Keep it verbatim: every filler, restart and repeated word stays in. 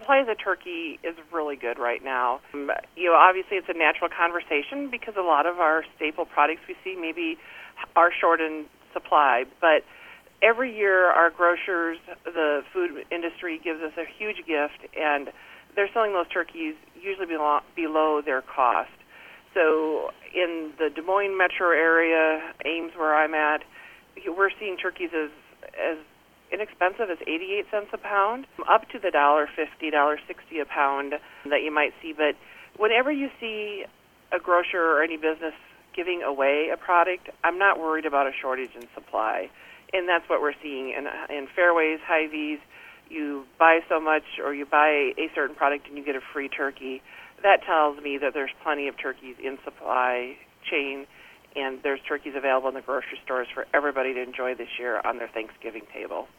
supply of the turkey is really good right now. Um, you know, obviously it's a natural conversation because a lot of our staple products we see maybe are short in supply, but every year our grocers, the food industry gives us a huge gift, and they're selling those turkeys usually below, below their cost. So in the Des Moines metro area, Ames where I'm at, we're seeing turkeys as as inexpensive as eighty-eight cents a pound, up to the one dollar fifty, one dollar sixty a pound that you might see. But whenever you see a grocer or any business giving away a product, I'm not worried about a shortage in supply. And that's what we're seeing in, in Fairways, Hy-Vees. You buy so much or you buy a certain product and you get a free turkey. That tells me that there's plenty of turkeys in supply chain, and there's turkeys available in the grocery stores for everybody to enjoy this year on their Thanksgiving table.